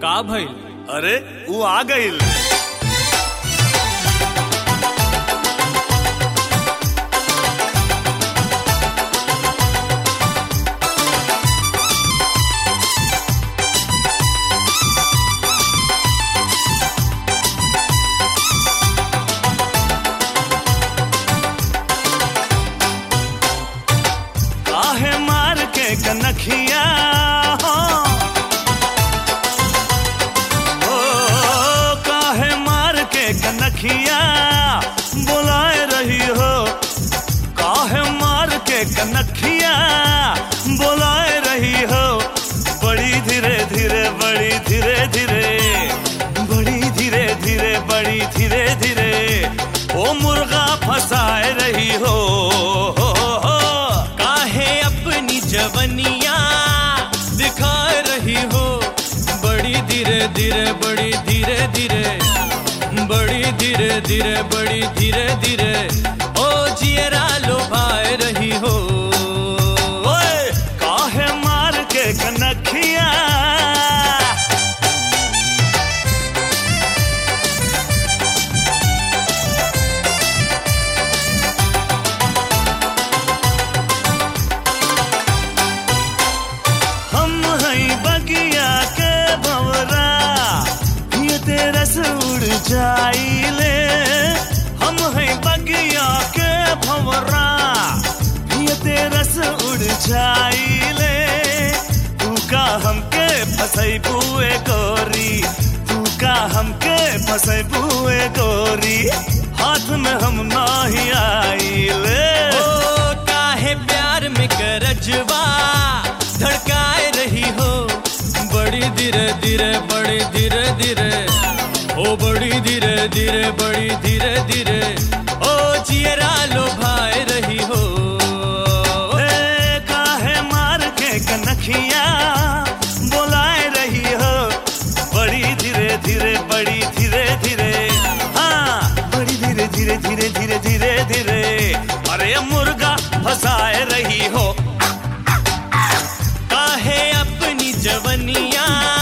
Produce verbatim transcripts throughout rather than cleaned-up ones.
का भइल? अरे वो आ गइल। काहे मार के कनखिया हो, ओ काहे मार के कनखिया बुलाए रही हो, काहे मार के कनखिया बुलाए रही हो। बड़ी धीरे धीरे बड़ी धीरे धीरे बड़ी धीरे धीरे बड़ी धीरे धीरे ओ मुर्गा फंसाए रही हो। जवनिया दिखा रही हो, बड़ी धीरे धीरे बड़ी धीरे धीरे बड़ी धीरे धीरे बड़ी धीरे धीरे ओ जियरा लोभाए रही हो। ओए काहे मार के कनखिया, बगिया के भंवरा ये तेरस उड़ जाइले। हम हैं बगिया के भंवरा ये तेरस उड़ जाइले। तू का हमके फसई बुए गोरी, तू का हमके फसई बुए गोरी, हाथ में हम नाही आइले। ओ काहे प्यार में करजवा धड़काए रही हो, बड़ी धीरे धीरे बड़ी धीरे धीरे ओ बड़ी धीरे धीरे बड़ी धीरे धीरे ओ जियरा लोभाए रही हो। ए काहे मार के कनखिया बुलाए रही हो, बड़ी धीरे धीरे बड़ी धीरे धीरे, हाँ बड़ी धीरे धीरे धीरे धीरे धीरे धीरे अरे मुर्गा फंसाए रही हो। काहे अपनी जवनिया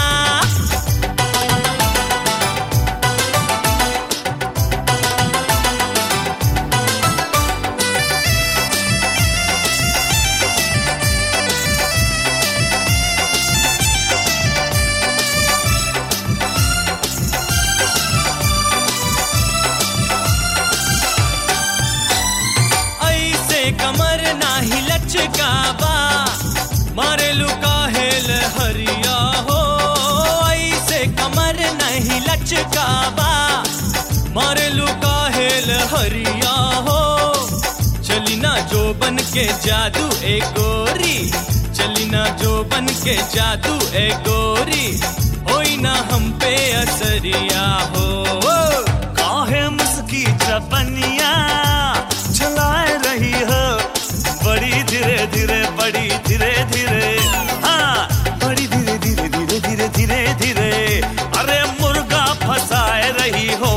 ऐसे कमर नाही लचकावा, मारे लुका हेल हरिया हो। ऐसे कमर नहीं लचकावा, मारे लुका हेल हरिया हो। चली ना जो बन के जादू ए गोरी, चली ना जो बन के जादू ए गोरी, होई ना हम पे असरिया हो। काहे मुस्की चपनिया चलाए रही हो, बड़ी धीरे धीरे बड़ी धीरे धीरे, हाँ बड़ी धीरे धीरे धीरे धीरे धीरे धीरे अरे मुर्गा फंसाए रही हो।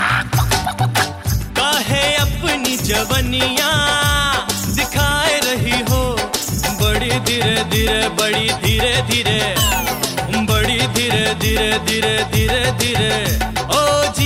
काहे अपनी जवनिया दिखाए रही हो, बड़ी धीरे धीरे बड़ी धीरे धीरे बड़ी धीरे धीरे धीरे धीरे धीरे ओ